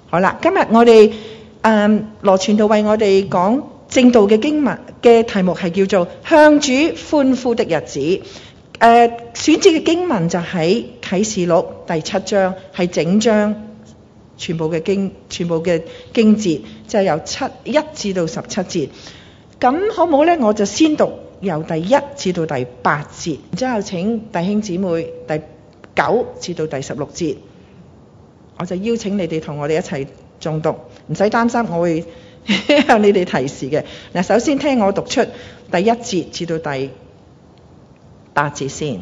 好啦，今日我哋羅傳道為我哋講正道嘅經文嘅題目係叫做向主歡呼的日子。選擇嘅經文就喺啟示錄第7章，係整章全部嘅經節，就係由1至到17節。咁好唔好呢？我就先讀由第1至到第8節，然之後請弟兄姊妹第9至到第16節，我就邀請你哋同我哋一齊誦讀，唔使擔心，我會向你哋提示嘅。嗱，首先聽我讀出第1節至到第8節先。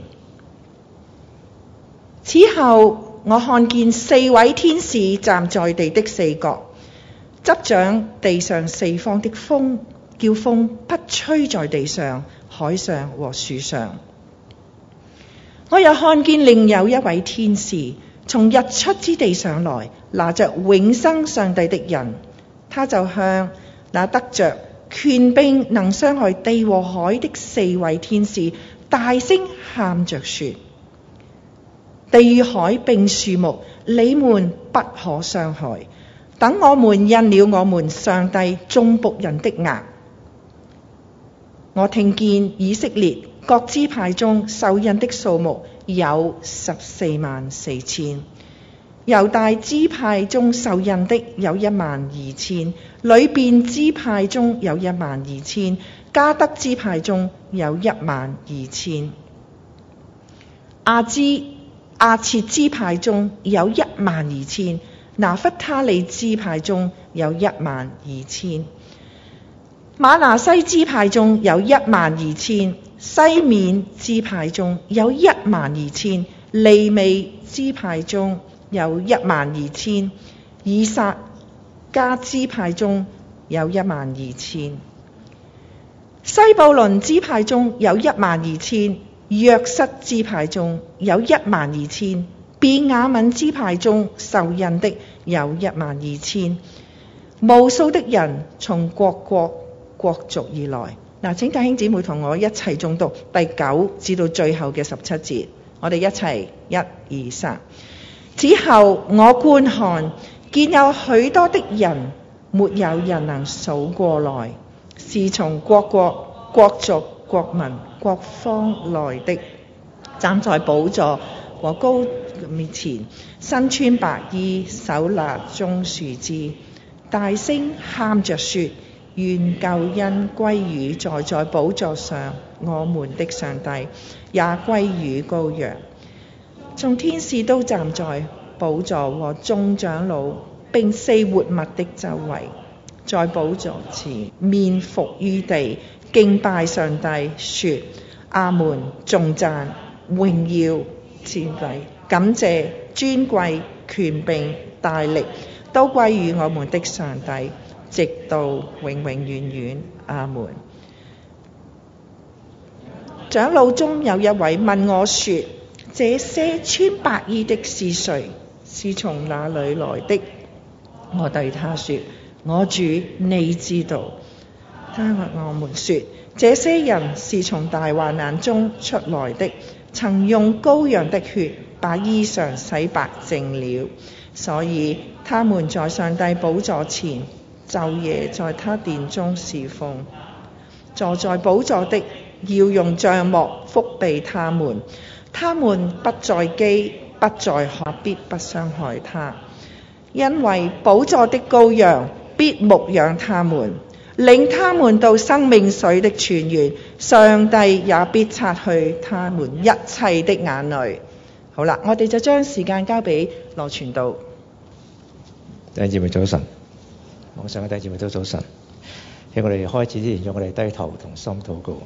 此後，我看見4位天使站在地的4角，執掌地上4方的風，叫風不吹在地上、海上和樹上。我又看見另有一位天使從日出之地上來，拿着永生上帝的印，他就向那得着權柄能傷害地和海的4位天使大聲喊着說：地與海並樹木，你們不可傷害，等我們印了我們上帝眾僕人的額。我聽見以色列各支派中受印的數目有144000，猶大支派中受印的有12000，流便支派中有12000，迦得支派中有12000，亞設支派中有12000，拿弗他利支派中有12000，瑪拿西支派中有12000，西面支派中有12000，利未支派中有12000，以撒迦支派中有12000，西布倫支派中有12000，約瑟支派中有12000，便雅憫支派中受印的有12000，無數的人從各國國族而來。嗱，請弟兄姊妹同我一齊誦讀第9至到最後嘅17節，我哋一齊1、2、3。此後我觀看，見有許多的人，沒有人能數過來，是從各國、國族、國民、各方來的，站在寶座和羔面前，身穿白衣，手拿棕樹枝，大聲喊着說：願救恩歸於坐在寶座上我們的上帝，也歸於羔羊。眾天使都站在寶座和眾長老並4活物的周圍，在寶座前面伏於地，敬拜上帝，說：阿門！頌讚、榮耀、讚美、感謝、尊貴、權柄、大力，都歸於我們的上帝，直到永永遠遠。阿門。長老中有一位問我說：這些穿白衣的是誰？是從哪裏來的？我對他說：我主，你知道。他和我們說：這些人是從大患難中出來的，曾用羔羊的血把衣裳洗白淨了，所以他們在上帝寶座前晝夜在他殿中侍奉。坐在寶座的要用帳幕覆庇他們，他們不再饑，不再渴，必不傷害他，因為寶座的羔羊必牧養他們，領他們到生命水的泉源，上帝也必擦去他們一切的眼淚。好啦，我哋就將時間交俾羅傳道。 弟兄姊妹早晨，網上嘅弟兄姊妹都早晨。喺我哋開始之前，讓我哋低頭同心禱告。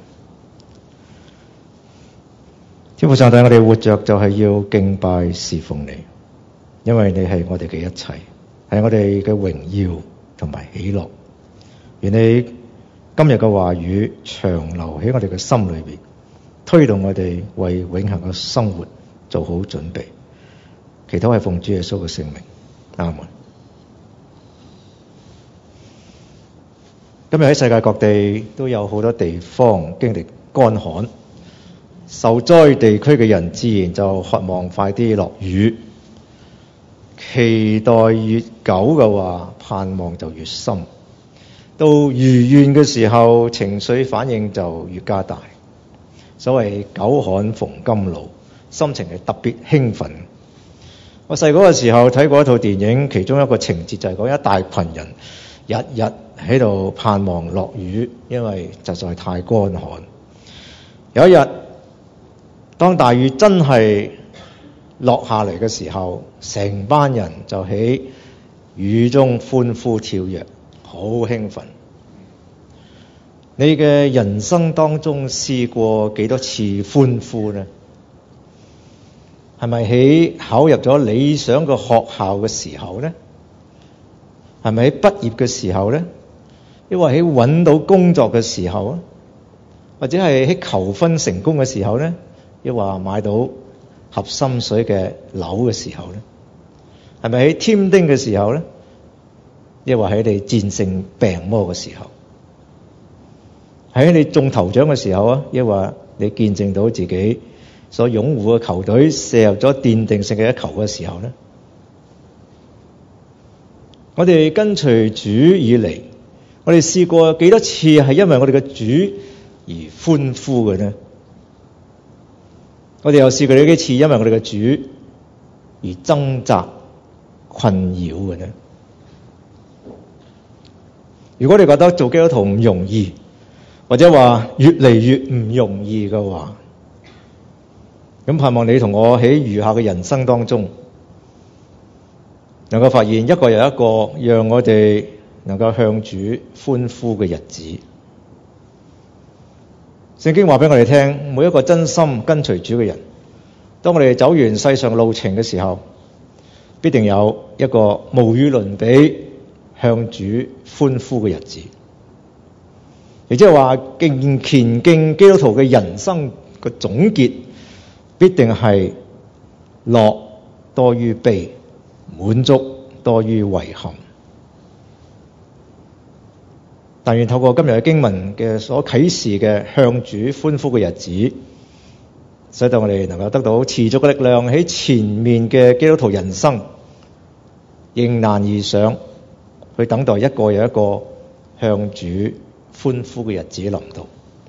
天父上帝，我哋活着就係要敬拜侍奉你，因為你係我哋嘅一切，係我哋嘅榮耀同埋喜樂。願你今日嘅話語長留喺我哋嘅心裏邊，推動我哋為永恆嘅生活做好準備。祈禱係奉主耶穌嘅聖名，阿門。今日喺世界各地都有好多地方經歷乾旱，受災地區嘅人自然就渴望快啲落雨。 期待越久嘅話，盼望就越深。到如願嘅時候，情緒反應就越加大。所謂久旱逢甘露，心情係特別興奮。我細個嘅時候睇過一套電影，其中一個情節就係講一大群人日日喺度盼望落雨，因為實在太乾旱。有一日，當大雨真係落下嚟嘅時候，成班人就喺雨中歡呼跳躍，好興奮。你嘅人生當中試過幾多次歡呼呢？係咪喺考入咗理想嘅學校嘅時候呢？係咪喺畢業嘅時候呢？抑或喺揾到工作嘅時候啊？或者係喺求婚成功嘅時候呢？抑或買到合心水嘅樓嘅時候呢？係咪喺添丁嘅時候呢？抑或喺你戰勝病魔嘅時候？喺你中頭獎嘅時候啊？抑或你見證到自己所擁護嘅球隊射入咗奠定性嘅一球嘅時候呢？我哋跟隨主以嚟，我哋試過幾多次係因為我哋嘅主而歡呼嘅呢？我哋又試過幾次因為我哋嘅主而掙扎困擾嘅呢？如果你覺得做基督徒唔容易，或者話越嚟越唔容易嘅話，咁盼望你同我喺餘下嘅人生當中，能夠發現一個又一個讓我哋能夠向主歡呼嘅日子。聖經話俾我哋聽，每一個真心跟隨主嘅人，當我哋走完世上路程嘅時候，必定有一個無與倫比向主歡呼嘅日子。亦即係話，虔敬基督徒嘅人生嘅總結，必定係樂多於悲，滿足多於遺憾。但願透過今日嘅經文嘅所啟示嘅向主歡呼嘅日子，使到我哋能夠得到持續嘅力量，喺前面嘅基督徒人生迎難而上，去等待一個又一個向主歡呼嘅日子臨到。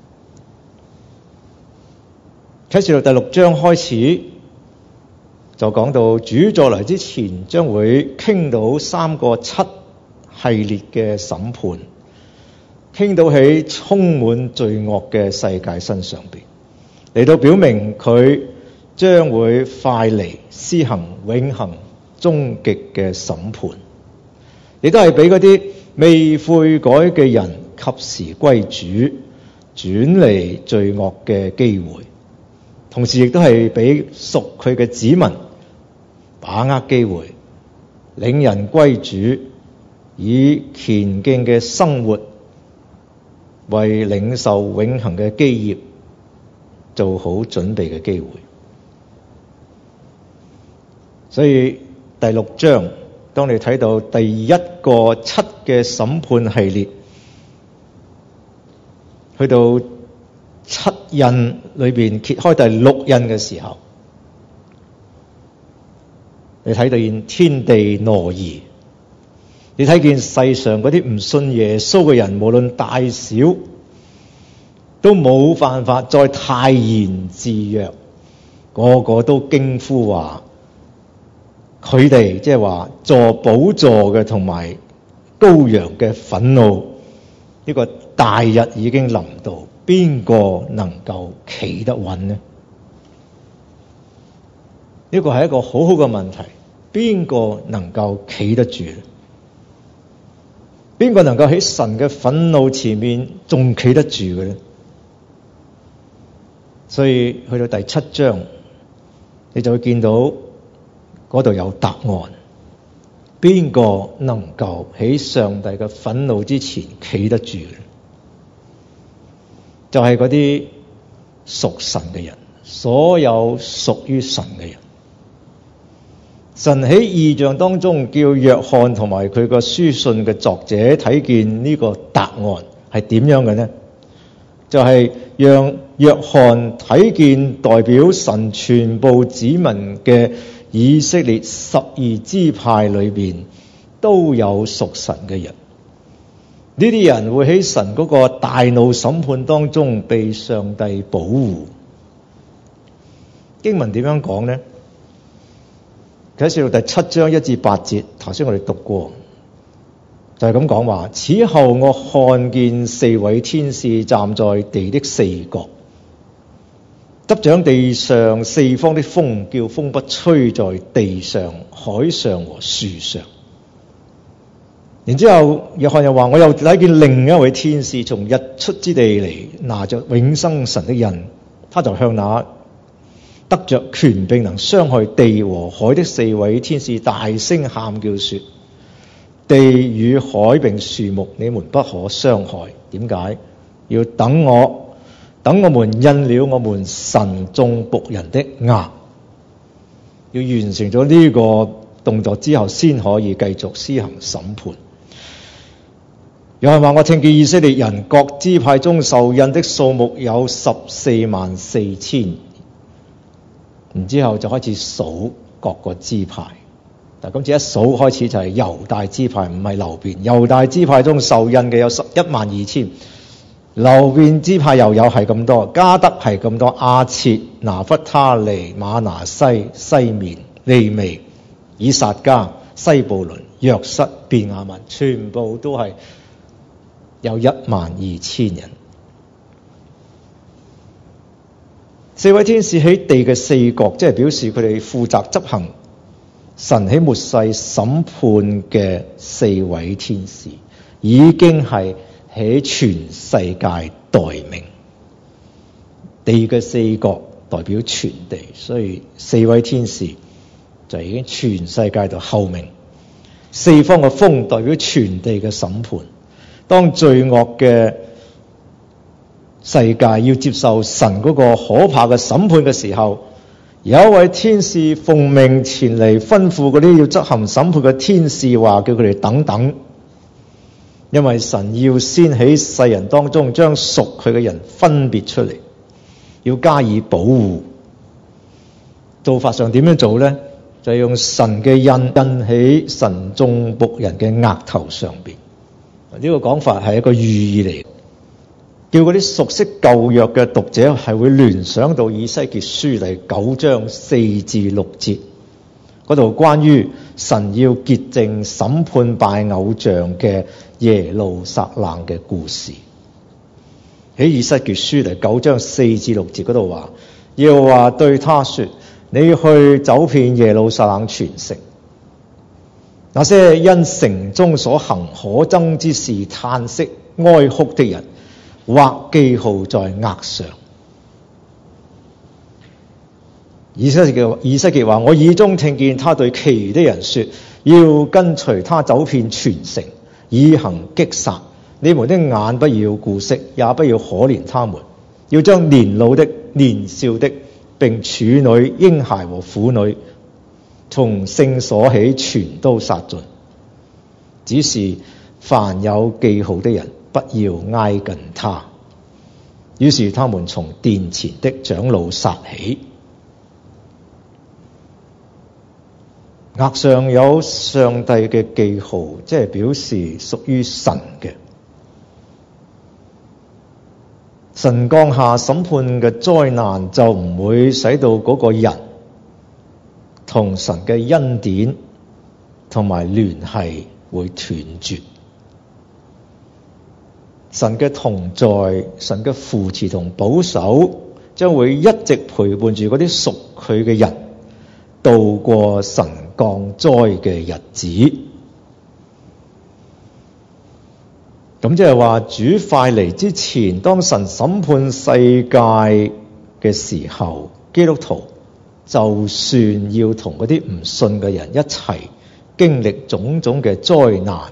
啟示錄第6章開始就講到主再來之前將會傾到3個7系列嘅審判，傾到喺充滿罪惡嘅世界身上邊，嚟到表明佢將會快嚟施行永恆終極嘅審判，亦都係俾嗰啲未悔改嘅人及時歸主，轉離罪惡嘅機會，同時亦都係俾屬佢嘅子民把握機會，領人歸主，以虔敬嘅生活為領受永恆嘅基業做好準備嘅機會。所以第6章，當你睇到第一個7嘅審判系列，去到7印裏邊揭開第6印嘅時候，你睇到見天地挪移，你睇見世上嗰啲唔信耶穌嘅人，無論大小，都冇辦法再泰然自若，個個都驚呼話，佢哋即係話坐寶座嘅同埋羔羊嘅憤怒，呢個大日已經臨到，邊個能夠企得穩呢？呢個係一個好好嘅問題，邊個能夠企得住？邊個能夠喺神嘅憤怒前面仲企得住嘅呢？所以去到第7章，你就會見到嗰度有答案。邊個能夠喺上帝嘅憤怒之前企得住？就係嗰啲屬神嘅人，所有屬於神嘅人。神喺異象當中叫約翰同埋佢個書信嘅作者睇見呢個答案係點樣嘅呢？就係讓約翰睇見代表神全部子民嘅以色列12支派裏邊都有屬神嘅人。呢啲人會喺神嗰個大怒審判當中被上帝保護。經文點樣講呢？啟示錄第7章1至8節，頭先我哋讀過，就係咁講話。此後我看見4位天使站在地的四角，執掌地上四方的風，叫風不吹在地上、海上和樹上。然之後約翰又話，我又睇見另一位天使從日出之地嚟，拿着永生神的印，他就向那得着權柄能傷害地和海的4位天使大聲喊叫說：地與海並樹木，你們不可傷害。點解？要等我們印了我們神眾僕人的額。要完成咗呢個動作之後，先可以繼續施行審判。又係話，我聽見以色列人各支派中受印的數目有144000。然之後就開始數各個支派。但今次一數開始就係猶大支派，唔係流便。猶大支派中受印嘅有12000，流便支派又有係咁多，迦得係咁多，亞設、拿弗他利、瑪拿西、西緬、利未、以撒迦、西布倫、約瑟、便雅憫，全部都係有12000人。4位天使喺地嘅四角，即係表示佢哋負責執行神喺末世審判嘅4位天使，已經係喺全世界待命。地嘅四角代表全地，所以4位天使就已經全世界度候命。四方嘅風代表全地嘅審判。當罪惡嘅世界要接受神嗰個可怕嘅審判嘅時候，有一位天使奉命前嚟吩咐嗰啲要執行審判嘅天使話，叫佢哋等等，因為神要先喺世人當中將屬佢嘅人分別出嚟，要加以保護。做法上點樣做呢？就係用神嘅印喺神眾僕人嘅額頭上邊。呢個講法係一個寓意嚟，叫嗰啲熟悉舊約嘅讀者係會聯想到以西結書第9章4至6節嗰度關於神要潔淨審判拜偶像嘅耶路撒冷嘅故事。喺以西結書第9章4至6節嗰度話，耶和華對他說：你去走遍耶路撒冷全城，那些因城中所行可憎之事嘆息哀哭的人，畫記號在額上。以西結話：我耳中聽見他對其餘的人說，要跟隨他走遍全城，以行擊殺。你們的眼不要顧惜，也不要可憐他們，要將年老的、年少的，並處女、嬰孩和婦女，從聖所起全都殺盡。只是凡有記號的人，不要挨近他。於是他們從殿前的長老殺起。額上有上帝嘅記號，即係表示屬於神嘅。神降下審判嘅災難，就唔會使到嗰個人同神嘅恩典同埋聯繫會斷絕。神嘅同在、神嘅扶持同保守，將會一直陪伴住嗰啲屬佢嘅人，度過神降災嘅日子。咁即係話，主快嚟之前，當神審判世界嘅時候，基督徒就算要同嗰啲唔信嘅人一齊經歷種種嘅災難，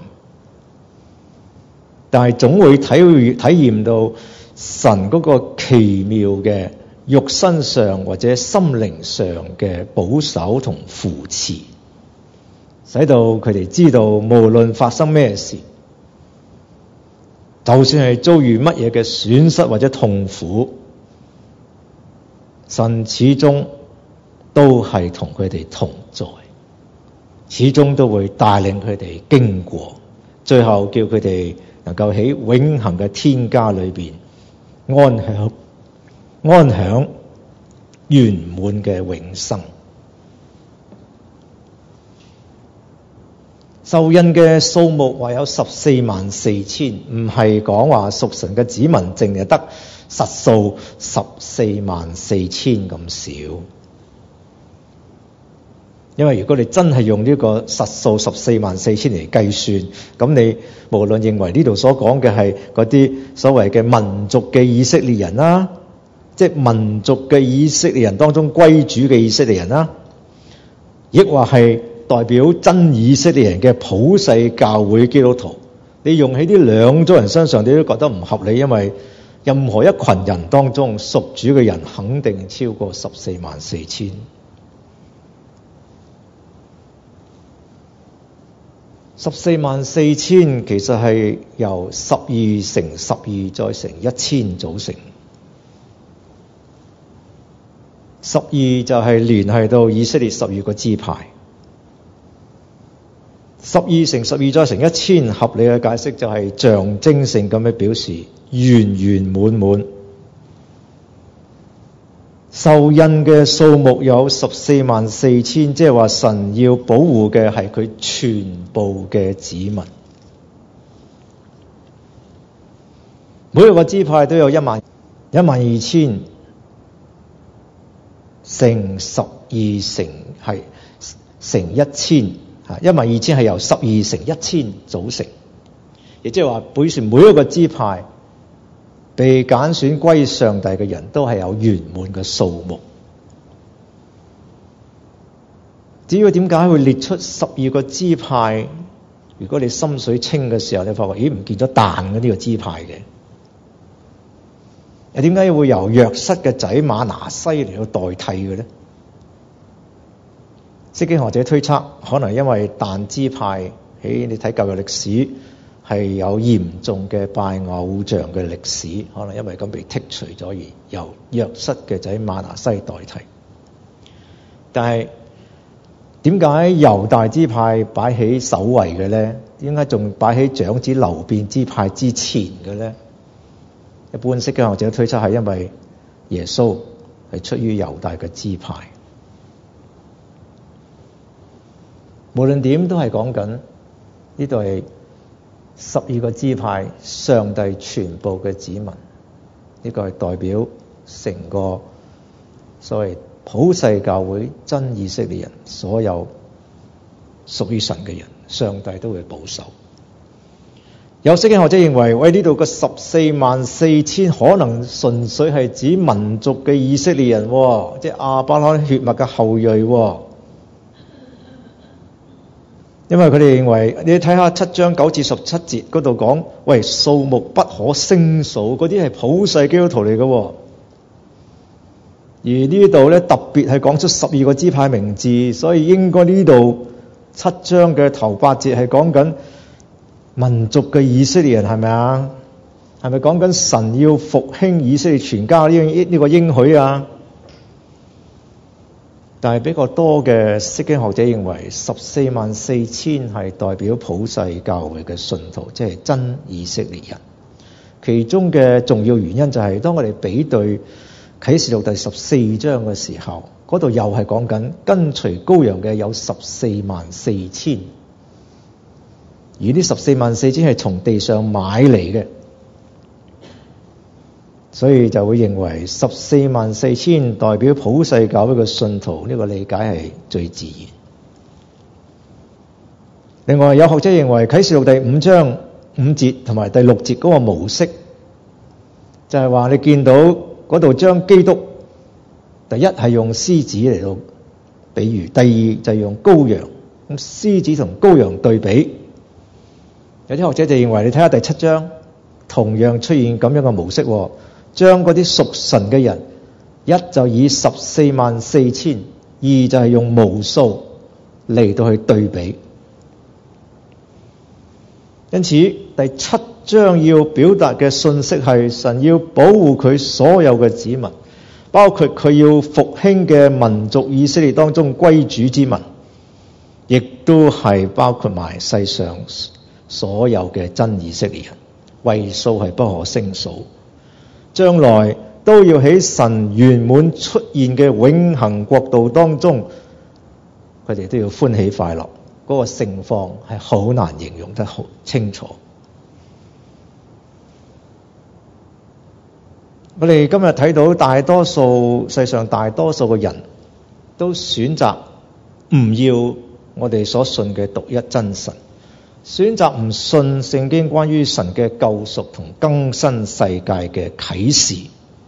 但係總會體驗到神嗰個奇妙嘅肉身上或者心靈上嘅保守同扶持，使到佢哋知道無論發生咩事，就算係遭遇乜嘢嘅損失或者痛苦，神始終都係同佢哋同在，始終都會帶領佢哋經過，最後叫佢哋能夠喺永恆嘅天家裏邊安享圓滿嘅永生。受印嘅數目話有144000，唔係講話屬神嘅子民淨係得實數144000咁少。因為如果你真係用呢個實數144000嚟計算，咁你無論認為呢度所講嘅係嗰啲所謂嘅民族嘅以色列人啦，即係民族嘅以色列人當中歸主嘅以色列人啦，亦或係代表真以色列人嘅普世教會基督徒，你用喺呢兩種人身上，你都覺得唔合理，因為任何一群人當中屬主嘅人肯定超過144000。144000其實係由12乘12再乘1000組成。12就係聯繫到以色列12個支派。12乘12再乘1000，合理嘅解釋就係象徵性咁樣表示圓圓滿滿。受印嘅數目有144000，即係話神要保護嘅係佢全部嘅子民。每一個支派都有12000乘12乘1000。12000係由12乘1000組成，亦即係話表示每一個支派被揀選歸上帝嘅人都係有圓滿嘅數目。至於點解會列出12個支派？如果你心水清嘅時候，你發覺唔見咗但嘅呢個支派嘅，又點解會由約瑟嘅仔馬拿西嚟到代替嘅咧？釋經學者推測，可能因為但支派喺你睇舊約歷史係有嚴重嘅拜偶像嘅歷史，可能因為咁被剔除咗，而由約瑟嘅仔馬拿西代替。但係點解猶大支派擺喺首位嘅咧？點解仲擺喺長子流便支派之前嘅咧？一般釋經學者推測係因為耶穌係出於猶大嘅支派。無論點都係講緊呢度係12個支派，上帝全部嘅子民。呢個係代表成個所謂普世教會真以色列人，所有屬於神嘅人，上帝都會保守。有釋經學者認為，喂，呢度嘅144000可能純粹係指民族嘅以色列人，即係亞伯拉罕血脈嘅後裔。因為佢哋認為，你睇下7章9至17節嗰度講，喂，數目不可勝數，嗰啲係普世基督徒嚟嘅。而呢度咧特別係講出12個支派名字，所以應該呢度7章嘅頭8節係講緊民族嘅以色列人，係咪啊？係咪講緊神要復興以色列全家呢個應許啊？但係比較多嘅釋經學者認為144000係代表普世教會嘅信徒，即係真以色列人。其中嘅重要原因就係當我哋比對啟示錄第14章嘅時候，嗰度又係講緊跟隨羔羊嘅有144000，而呢144000係從地上買嚟嘅，所以就會認為144000代表普世教會嘅信徒，呢個理解係最自然。另外有學者認為啟示錄第5章5節同埋第6節嗰個模式，就係話你見到嗰度將基督第一係用獅子嚟到比喻，第二就係用羔羊，咁獅子同羔羊對比。有啲學者就認為你睇下第7章同樣出現咁樣嘅模式，將嗰啲屬神嘅人，一就以144000，二就係用無數嚟到去對比。因此第7章要表達嘅信息係神要保護佢所有嘅子民，包括佢要復興嘅民族以色列當中歸主之民， 都係包括埋世上所有嘅真以色列人，為數係不可勝數。將來都要喺神圓滿出現嘅永恆國度當中，佢哋都要歡喜快樂。嗰個盛況係好難形容得好清楚。我哋今日睇到世上大多數嘅人都選擇唔要我哋所信嘅獨一真神，選擇唔信聖經關於神嘅救贖同更新世界嘅啟示。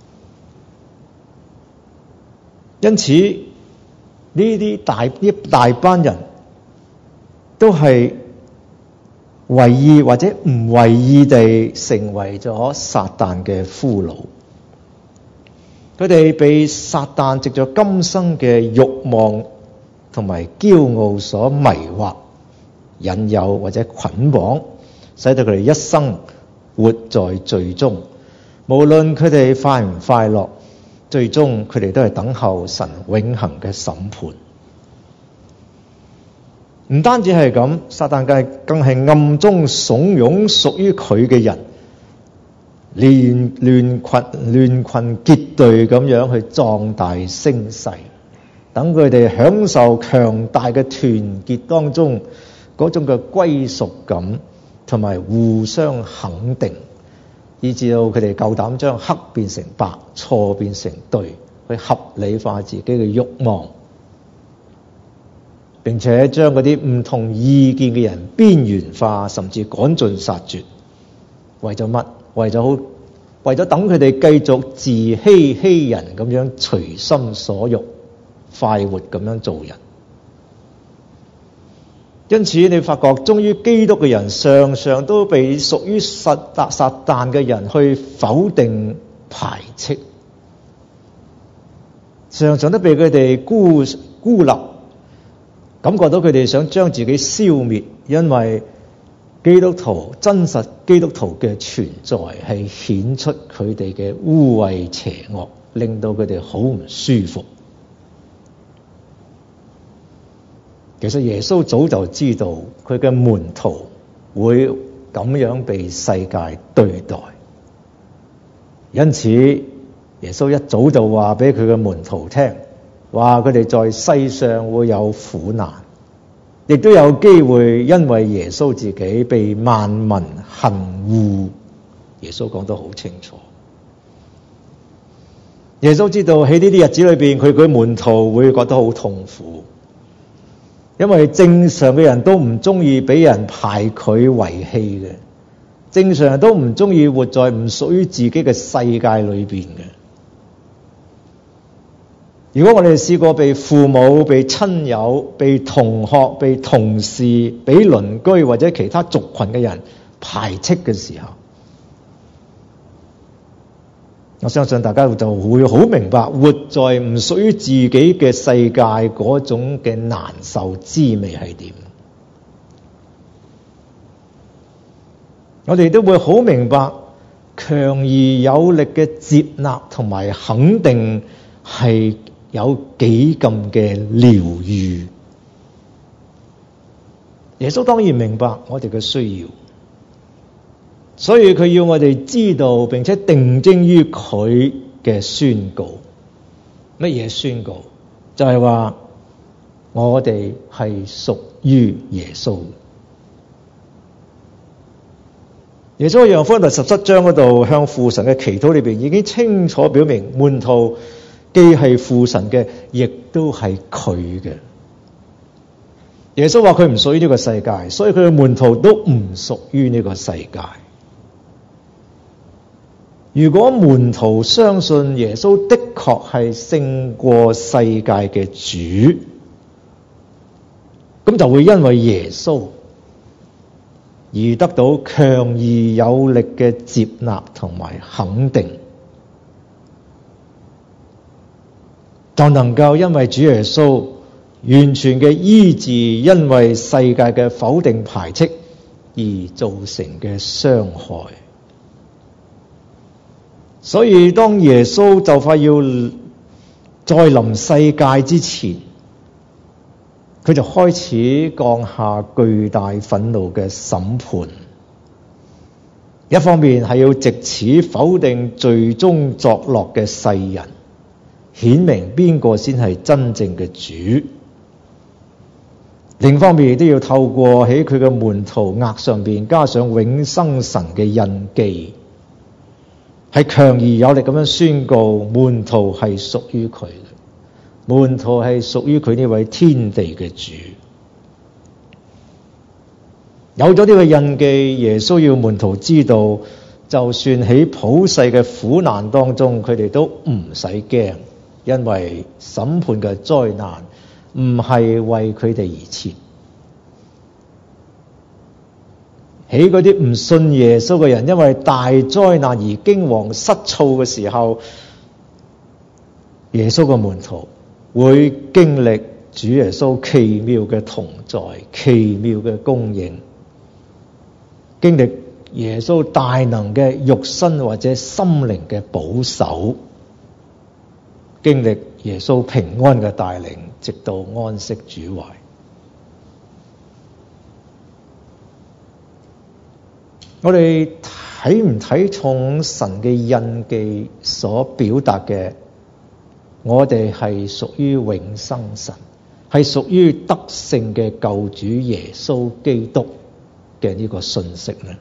因此呢大班人都係為意或者唔為意地成為咗撒旦嘅俘虜。佢哋被撒旦藉着今生嘅慾望同埋驕傲所迷惑、引誘或者捆綁，使到佢哋一生活在罪中。無論佢哋快唔快樂，最終佢哋都係等候神永恆嘅審判。唔單止係咁，撒旦更係暗中慫恿屬於佢嘅人，亂群結隊咁樣去壯大聲勢，等佢哋享受強大嘅團結當中嗰種嘅歸屬感同埋互相肯定，以至到佢哋夠膽將黑變成白，錯變成對，去合理化自己嘅慾望，並且將嗰啲唔同意見嘅人邊緣化，甚至趕盡殺絕。為咗乜？為咗等佢哋繼續自欺欺人咁樣隨心所欲，快活咁樣做人。因此你發覺忠於基督嘅人常常都被屬於撒旦嘅人去否定排斥，常常都被佢哋孤立，感覺到佢哋想將自己消滅，因為真實基督徒嘅存在係顯出佢哋嘅污穢邪惡，令到佢哋好唔舒服。其實耶穌早就知道佢嘅門徒會咁樣被世界對待，因此耶穌一早就話俾佢嘅門徒聽，話佢哋在世上會有苦難，亦都有機會因為耶穌自己被萬民恨惡。耶穌講得好清楚。耶穌知道喺呢啲日子裏邊，佢嘅門徒會覺得好痛苦，因為正常嘅人都唔中意俾人排拒遺棄嘅，正常人都唔中意活在唔屬於自己嘅世界裏邊嘅。如果我哋試過被父母、被親友、被同學、被同事、被鄰居或者其他族群嘅人排斥嘅時候，我相信大家就會好明白活在唔屬於自己嘅世界嗰種嘅難受滋味係點。我哋都會好明白強而有力嘅接納同埋肯定係有幾咁嘅療愈。耶穌當然明白我哋嘅需要，所以佢要我哋知道並且定睛於佢嘅宣告。乜嘢宣告？就係話我哋係屬於耶穌。耶穌喺約翰福音第17章嗰度向父神嘅祈禱裏邊已經清楚表明，門徒既係父神嘅，亦都係佢嘅。耶穌話佢唔屬於呢個世界，所以佢嘅門徒都唔屬於呢個世界。如果門徒相信耶穌的確係勝過世界嘅主，咁就會因為耶穌而得到強而有力嘅接納同埋肯定，就能夠因為主耶穌完全嘅醫治，因為世界嘅否定排斥而造成嘅傷害。所以當耶穌就快要再臨世界之前， 佢就開始降下巨大憤怒嘅審判。一方面係要藉此否定罪中作樂嘅世人，顯明邊個先係真正嘅主。另一方面亦都要透過喺佢嘅門徒額上邊加上永生神嘅印記，係強而有力咁樣宣告門徒係屬於佢嘅，門徒係屬於佢呢位天地嘅主。有咗呢個印記，耶穌要門徒知道，就算喺普世嘅苦難當中，佢哋都唔使驚，因為審判嘅災難唔係為佢哋而設。喺嗰啲唔信耶穌嘅人，因為大災難而驚惶失措嘅時候，耶穌嘅門徒會經歷主耶穌奇妙嘅同在、奇妙嘅供應，經歷耶穌大能嘅肉身或者心靈嘅保守，經歷耶穌平安嘅帶領，直到安息主懷。我哋睇唔睇重神嘅印記所表達嘅，我哋係屬於永生神，係屬於得勝嘅救主耶穌基督嘅呢個信息呢？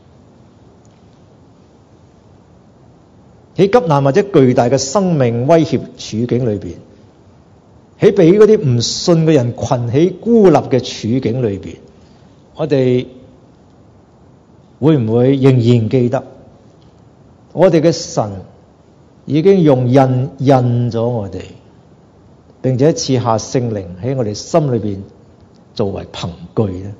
喺急難或者巨大嘅生命威脅處境裏邊，喺俾嗰啲唔信嘅人困喺孤立嘅處境裏邊，我哋會唔會仍然記得我哋嘅神已經用印咗我哋，並且賜下聖靈喺我哋心裏邊作為憑據呢？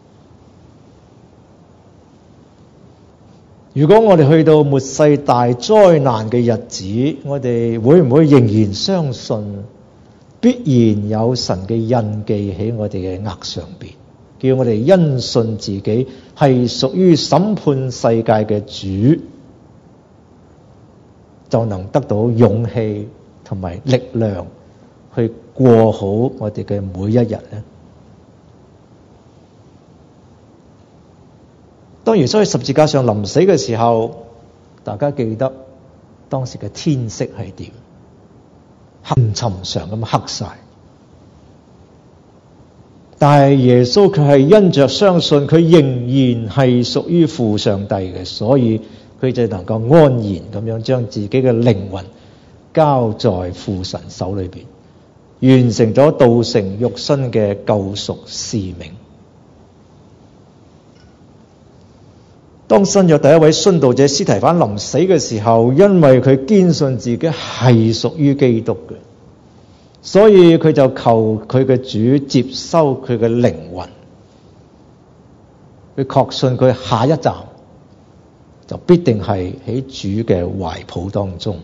如果我哋去到末世大災難嘅日子，我哋會唔會仍然相信必然有神嘅印記喺我哋嘅額上邊，叫我哋因信自己係屬於審判世界嘅主，就能得到勇氣同埋力量去過好我哋嘅每一日呢？當耶穌喺十字架上臨死嘅時候，大家記得當時嘅天色係點？黑唔尋常咁黑晒。但係耶穌佢係因着相信佢仍然係屬於父上帝嘅，所以佢就能夠安然咁樣將自己嘅靈魂交在父神手裏邊，完成咗道成肉身嘅救贖使命。當新約第一位殉道者司提反臨死嘅時候，因為佢堅信自己係屬於基督嘅，所以佢就求佢嘅主接收佢嘅靈魂，佢確信佢下一站就必定係喺主嘅懷抱當中。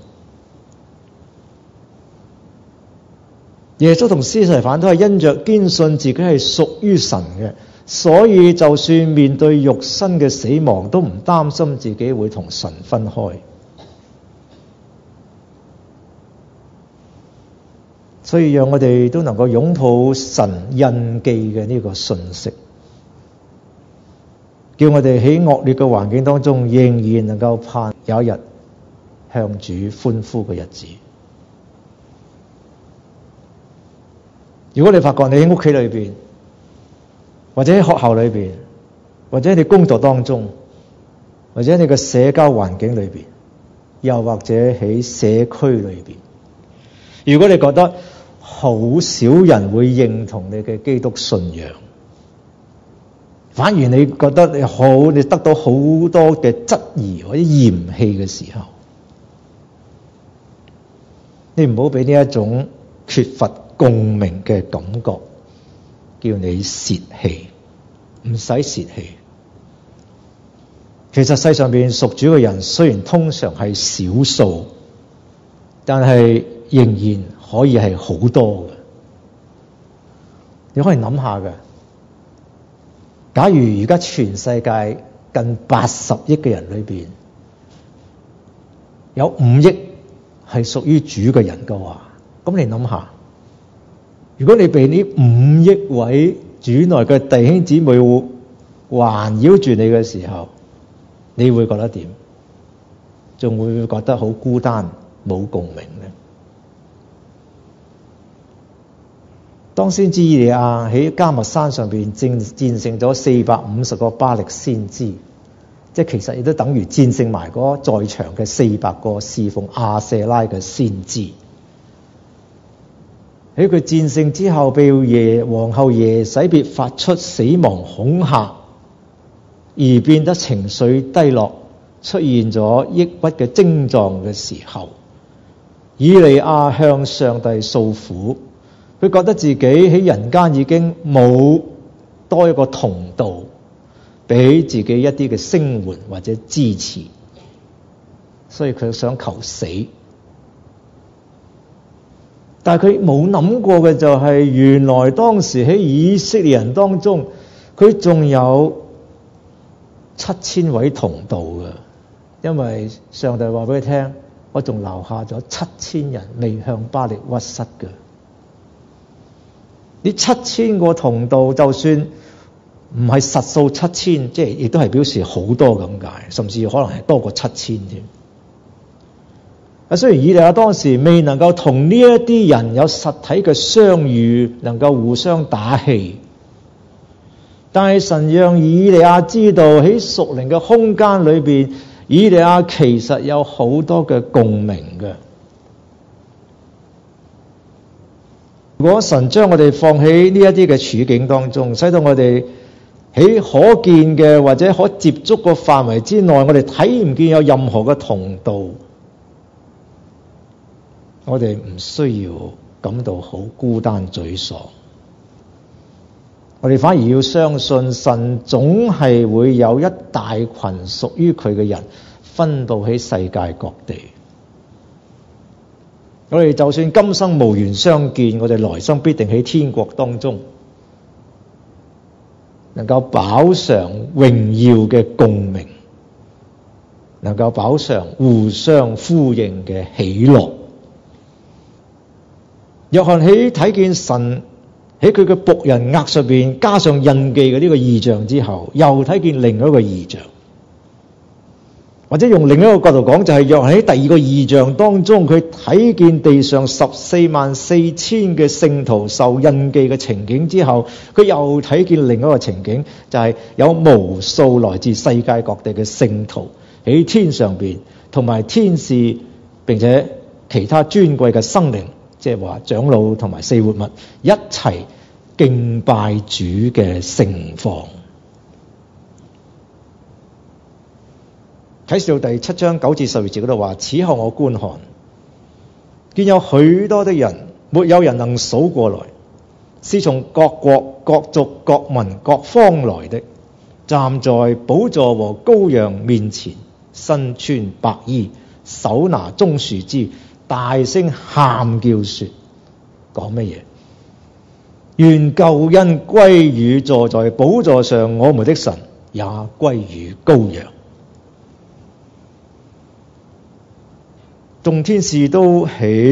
耶穌同司提反都係因着堅信自己係屬於神嘅，所以就算面對肉身嘅死亡，都唔擔心自己會同神分開。所以讓我哋都能夠擁抱神印記嘅呢個信息，叫我哋喺惡劣嘅環境當中，仍然能夠盼有一日向主歡呼嘅日子。如果你發覺你喺屋企裏邊，或者喺學校裏邊，或者喺你工作當中，或者喺你嘅社交環境裏邊，又或者喺社區裏邊，如果你覺得好少人會認同你嘅基督信仰，反而你覺得你得到好多嘅質疑或者嫌棄嘅時候，你唔好俾呢一種缺乏共鳴嘅感覺叫你泄氣，唔使泄氣。其實世上邊屬主嘅人雖然通常係少數，但係仍然可以係好多嘅。你可以諗下嘅，假如而家全世界近80億嘅人裏邊，有5億係屬於主嘅人嘅話，咁你諗下， 如果你被呢5億位主內嘅弟兄姊妹環繞住你嘅時候，你會覺得點？仲會覺得好孤單，冇共鳴呢？當先知以利亞喺迦密山上邊戰勝咗450個巴力先知，即係其實亦都等於戰勝埋嗰在場嘅400個侍奉亞舍拉嘅先知。喺佢戰勝之後，被皇后耶洗別發出死亡恐嚇，而變得情緒低落，出現咗抑鬱嘅症狀嘅時候，以利亞向上帝訴苦。佢覺得自己喺人間已經冇多一個同道，俾自己一啲嘅聲援或者支持，所以佢想求死。但係佢冇諗過嘅就係，原來當時喺以色列人當中，佢仲有7000位同道嘅，因為上帝話俾佢聽，我仲留下咗7000人未向巴力屈膝嘅。呢7000個同道，就算唔係實數7000，即係亦都係表示好多咁解，甚至可能係多過7000添。雖然以利亞當時未能夠同呢一啲人有實體嘅相遇，能夠互相打氣，但係神讓以利亞知道喺屬靈嘅空間裏邊，以利亞其實有好多嘅共鳴嘅。如果神將我哋放喺呢一啲嘅處境當中，使到我哋喺可見嘅或者可接觸嘅範圍之內，我哋睇唔見有任何嘅同道，我哋唔需要感到好孤單沮喪，我哋反而要相信神總係會有一大群屬於佢嘅人分佈喺世界各地。我哋就算今生無緣相見，我哋來生必定喺天國當中能夠飽嘗榮耀嘅共鳴，能夠飽嘗互相呼應嘅喜樂。約翰喺睇見神喺佢嘅僕人額上邊加上印記嘅呢個異象之後，又睇見另一個異象，或者用另一個角度講，就係約翰喺第二個異象當中，佢睇見地上144000嘅聖徒受印記嘅情景之後，佢又睇見另一個情景，就係有無數來自世界各地嘅聖徒喺天上邊，同埋天使並且其他尊貴嘅生靈，即係話長老同埋四活物一齊敬拜主嘅盛況。啟示錄第7章9至10節嗰度話：此後我觀看，見有許多的人，沒有人能數過來，是從各國、各族、各民、各方來的，站在寶座和羔羊面前，身穿白衣，手拿棕樹枝，大聲喊叫說：講乜嘢？願救恩歸於坐在寶座上我們的神，也歸於羔羊。眾天使都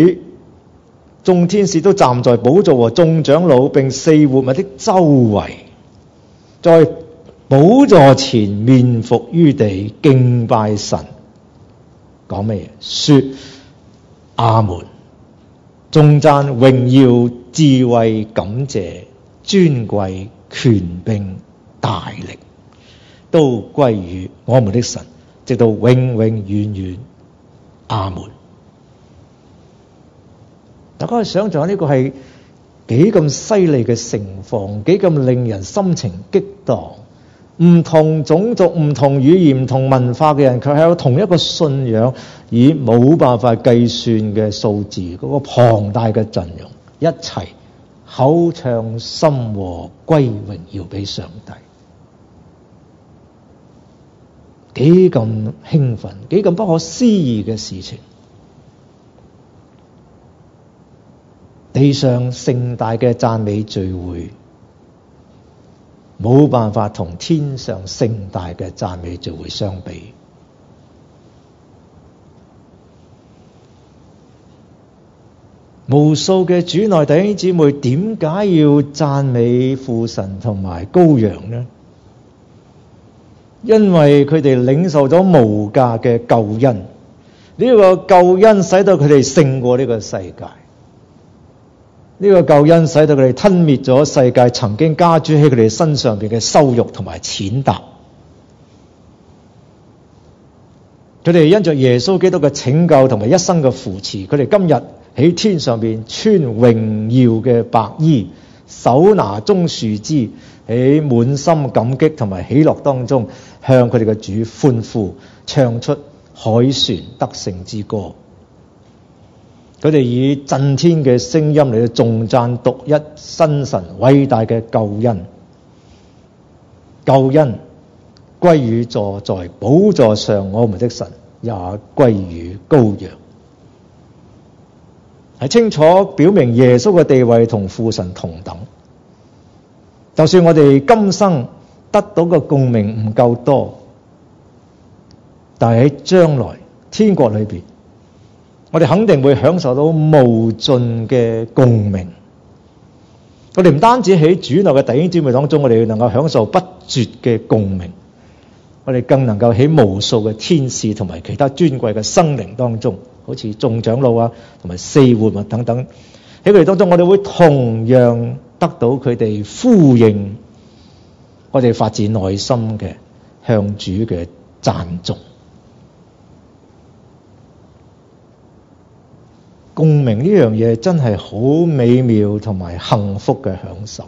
站在寶座和眾長老並四活物的周圍，在寶座前面伏於地敬拜神。講乜嘢？說阿門，頌讚榮耀智慧感謝尊貴權柄大力都歸於我們的神，直到永永遠遠。阿門。大家可以想象呢個係幾咁犀利嘅盛況，幾咁令人心情激盪。唔同種族、唔同語言、唔同文化嘅人，佢係有同一個信仰，以冇辦法計算嘅數字，嗰個龐大嘅陣容，一齊口唱心和，歸榮耀俾上帝。幾咁興奮，幾咁不可思議嘅事情。地上盛大嘅讚美聚會，冇辦法同天上盛大嘅讚美聚會相比。 無數嘅主內弟兄姊妹點解要讚美父神同埋羔羊呢？因為佢哋領受咗無價嘅救恩，呢個救恩使到佢哋勝過呢個世界，呢個救恩使到佢哋吞滅咗世界曾經加諸喺佢哋身上邊嘅羞辱同埋踐踏。佢哋因着耶穌基督嘅拯救同埋一生嘅扶持，佢哋今日喺天上邊穿榮耀嘅白衣，手拿棕樹枝，喺滿心感激同埋喜樂當中，向佢哋嘅主歡呼，唱出凱旋得勝之歌。佢哋以震天嘅聲音嚟到頌讚獨一真神偉大嘅救恩。救恩歸於坐在寶座上我們的神，也歸於羔羊。係清楚表明耶穌嘅地位同父神同等。就算我哋今生得到嘅共鳴唔夠多，但係喺將來天國裏邊，我哋肯定會享受到無盡嘅共鳴。我哋唔單止喺主內嘅弟兄姊妹當中，我哋能夠享受不絕嘅共鳴，我哋更能夠喺無數嘅天使同埋其他尊貴嘅生靈當中，好似眾長老啊，同埋四活物等等，喺佢哋當中，我哋會同樣得到佢哋呼應我哋發自內心嘅向主嘅讚頌。共鳴呢樣嘢真係好美妙同埋幸福嘅享受。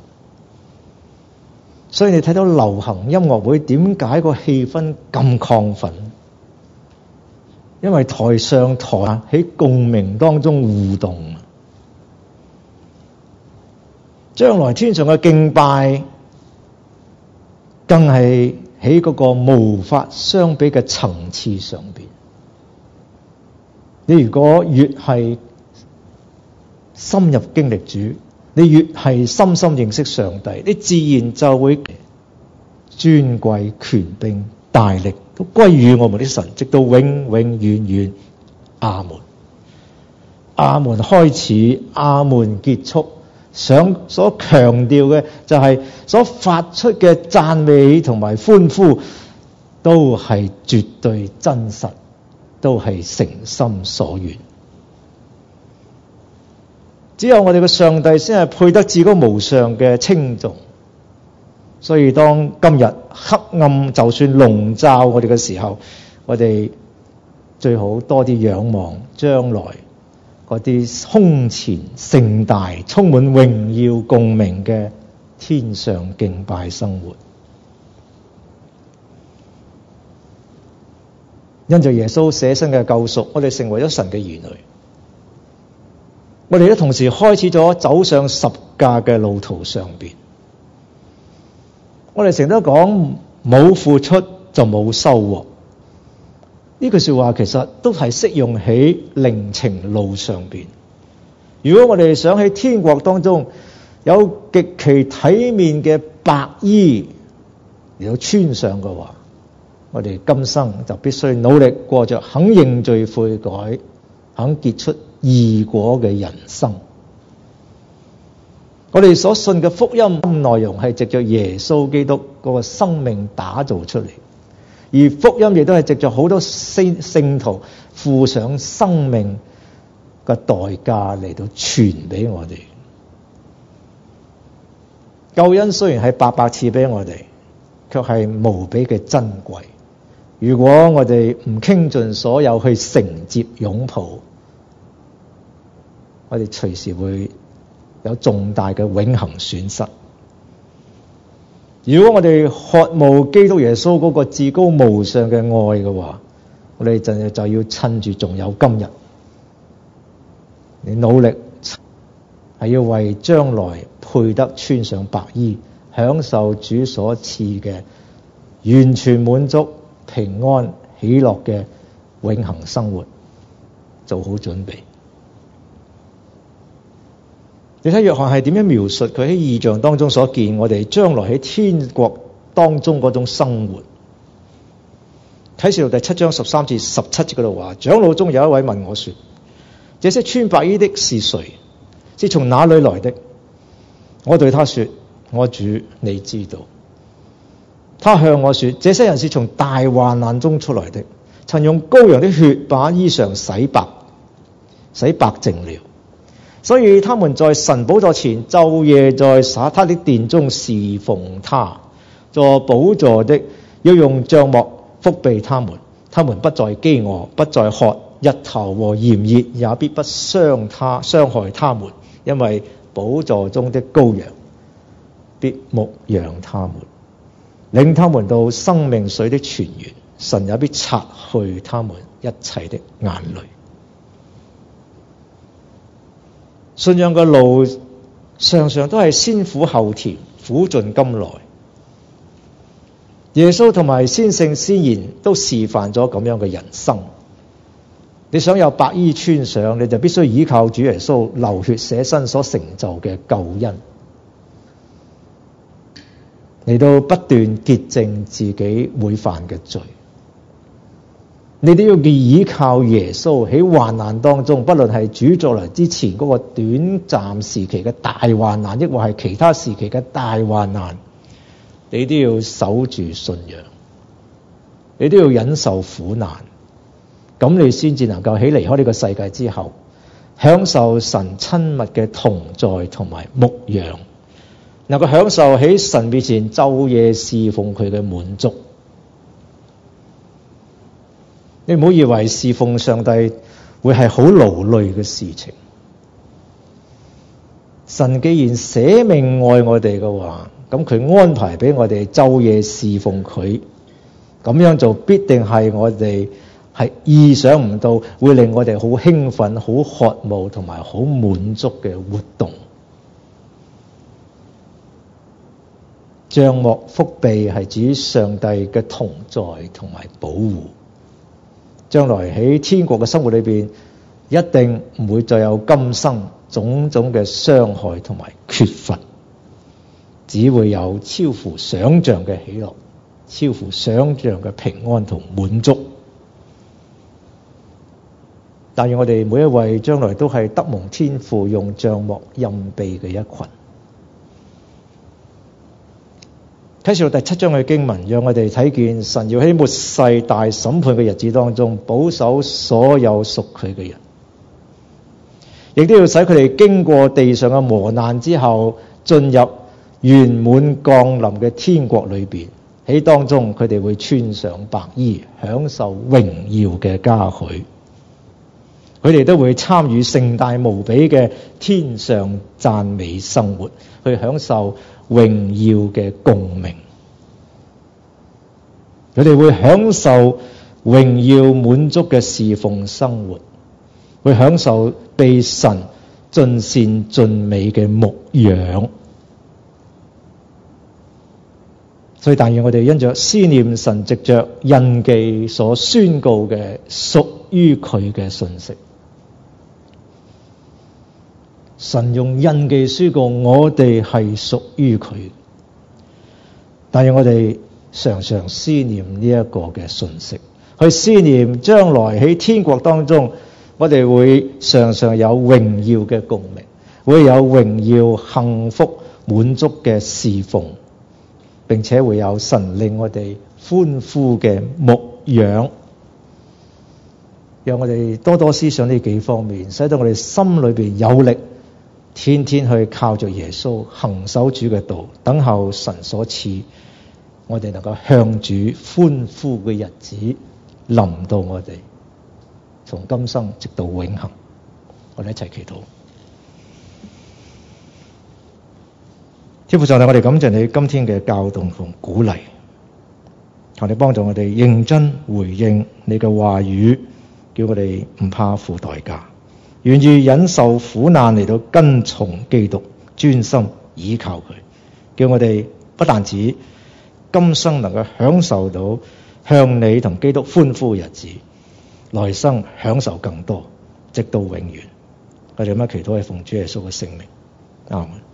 所以你睇到流行音樂會點解個氣氛咁亢奮？因為台上台下喺共鳴當中互動。將來天上嘅敬拜更係喺嗰個無法相比嘅層次上邊。你如果越係深入經歷主，你越係深深認識上帝，你自然就會尊貴、權柄、大力都歸於我們的神，直到永永遠遠。阿門。阿門開始，阿門結束。所強調嘅就係所發出嘅讚美同埋歡呼，都係絕對真實，都係誠心所願。只有我哋嘅上帝先係配得至高無上嘅稱頌。所以當今日黑暗就算籠罩我哋嘅時候，我哋最好多啲仰望將來嗰啲空前盛大、充滿榮耀共鳴嘅天上敬拜生活。因着耶穌捨身嘅救贖，我哋成為咗神嘅兒女。我哋都同時開始咗走上十架嘅路途上邊。我哋成日都講冇付出就冇收穫，呢句說話其實都係適用喺靈情路上邊。如果我哋想喺天國當中有極其體面嘅白衣嚟到穿上嘅話，我哋今生就必須努力過着肯認罪悔改、肯結出義果嘅人生。我哋所信嘅福音內容係藉着耶穌基督嗰個生命打造出嚟，而福音亦都係藉着好多聖徒付上生命嘅代價嚟到傳俾我哋。救恩雖然係白白賜俾我哋，卻係無比嘅珍貴。如果我哋唔傾盡所有去承接擁抱，我哋隨時會有重大嘅永恆損失。如果我哋渴慕基督耶穌嗰個至高無上嘅愛嘅話，我哋就要趁住仲有今日，你努力係要為將來配得穿上白衣，享受主所賜嘅完全滿足、平安、喜樂嘅永恆生活做好準備。你睇約翰係點樣描述佢喺異象當中所見我哋將來喺天國當中嗰種生活？啟示錄第7章13至17節嗰度話，長老中有一位問我說：這些穿白衣的是誰？ 是從哪裏來的？我對他說：我主，你知道。他向我說：這些人是從大患難中出來的，曾用羔羊的血把衣裳洗白淨了。所以他們在神寶座前晝夜在他的殿中侍奉他。坐寶座的要用帳幕覆庇他們，他們不再飢餓，不再渴，日頭和炎熱也必不傷害他們，因為寶座中的羔羊必牧養他們，領他們到生命水的泉源，神也必擦去他們一切的眼淚。信仰嘅路常常都係先苦後甜，苦盡甘來。耶穌同埋先聖先賢都示範咗咁樣嘅人生。你想有白衣穿上，你就必須依靠主耶穌流血捨身所成就嘅救恩，嚟到不斷潔淨自己每犯嘅罪。你都要依靠耶穌喺患難當中，不論係主再來之前嗰個短暫時期嘅大患難，抑或係其他時期嘅大患難，你都要守住信仰，你都要忍受苦難，咁你先至能夠喺離開呢個世界之後，享受神親密嘅同在同埋牧養，能夠享受喺神面前晝夜侍奉佢嘅滿足。你唔好以為侍奉上帝會係好勞累嘅事情。神既然捨命愛我哋嘅話，咁佢安排俾我哋晝夜侍奉佢，咁樣做必定係我哋係意想唔到，會令我哋好興奮、好渴慕同埋好滿足嘅活動。帳幕覆庇係指上帝嘅同在同埋保護。將來喺天國嘅生活裏邊，一定唔會再有今生種種嘅傷害同埋缺乏，只會有超乎想象嘅喜樂，超乎想象嘅平安同滿足。但願我哋每一位將來都係得蒙天父用帳幕蔭庇嘅一群。啟示錄第7章嘅經文，讓我哋睇見神要喺末世大審判嘅日子當中，保守所有屬佢嘅人，亦都要使佢哋經過地上嘅磨難之後，進入圓滿降臨嘅天國裏邊。喺當中，佢哋會穿上白衣，享受榮耀嘅嘉許。佢哋都會參與盛大無比嘅天上讚美生活，去享受榮耀嘅共鳴。佢哋會享受榮耀滿足嘅侍奉生活，會享受被神盡善盡美嘅牧養。所以但願我哋因着思念神藉着印記所宣告嘅屬於佢嘅信息，神用印記宣告我哋係屬於佢。但願我哋常常思念呢一個嘅信息，去思念將來喺天國當中，我哋會常常有榮耀嘅共鳴，會有榮耀幸福滿足嘅侍奉，並且會有神令我哋歡呼嘅牧養。讓我哋多多思想呢幾方面，使到我哋心裏邊有力，天天去靠着耶穌行守主嘅道，等候神所賜我哋能夠向主歡呼嘅日子臨到我哋，從今生直到永恆。我哋一齊祈禱。天父上帝，我哋感謝你今天嘅教導同鼓勵，求你幫助我哋認真回應你嘅話語，叫我哋唔怕付代價，願意忍受苦難嚟到跟從基督，專心倚靠佢，叫我哋不但止今生能夠享受到向你同基督歡呼嘅日子，來生享受更多，直到永遠。我哋咁樣祈禱係奉主耶穌嘅聖名，阿門。